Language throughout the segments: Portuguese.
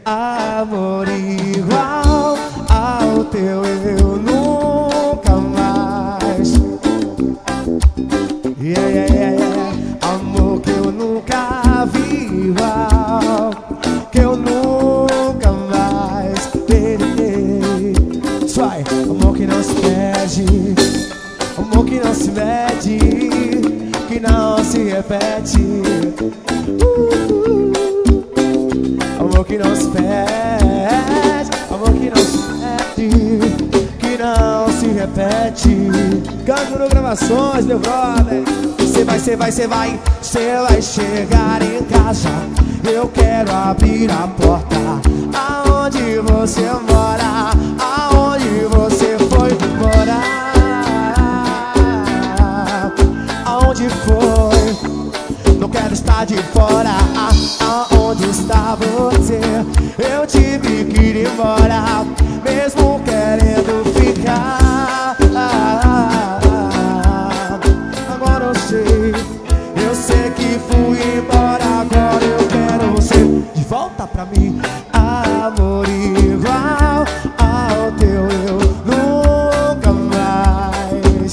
amor igual ao teu eu nunca mais. Yeah, yeah, yeah, yeah. Amor que eu nunca vi igual, que eu nunca mais terei. Vai, amor que não se perde, amor que não se mede, que não se repete. Amor que não se perde, amor que não se mede, que não se repete. Canto no Gravações, meu brother. Cê vai chegar em casa. Eu quero abrir a porta. Aonde você mora, aonde você foi morar, aonde foi, não quero estar de fora. Aonde está você? Eu tive que ir embora, mesmo querendo ficar. Agora eu sei que fui embora. Agora eu quero você de volta pra mim. Amor igual ao teu eu nunca mais.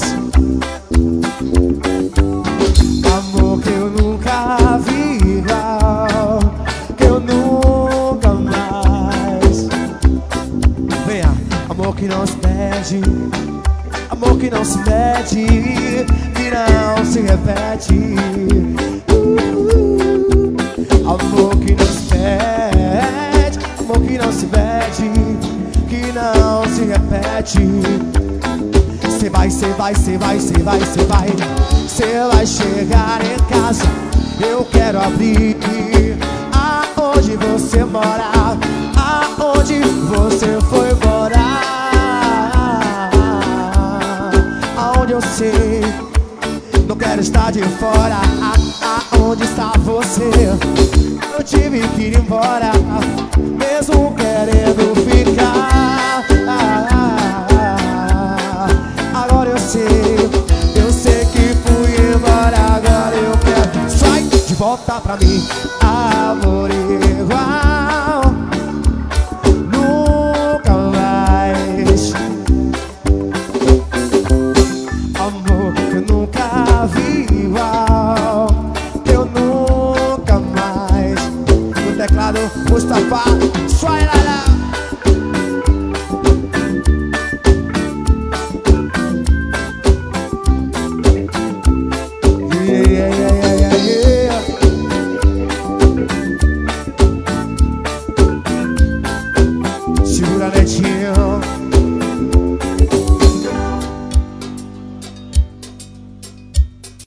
Amor que eu nunca vi igual, que eu nunca mais. Venha, amor que não se perde, amor que não se mede, que não se repete. Amor que não se perde, amor que não se mede, que não se repete. Cê vai chegar em casa. Eu quero abrir. Aonde você mora, aonde você foi morar, aonde eu sei, não quero estar de fora. Aonde está você? Eu tive que ir embora, mesmo querendo ficar. Agora eu sei que fui embora. Agora eu quero. Sai de volta pra mim. Amor igual nunca mais. Amor que eu nunca vi igual, que eu nunca mais. No teclado, Mustafa, sai lá lá. Yeah, yeah, yeah, yeah, yeah. Segura a netinha.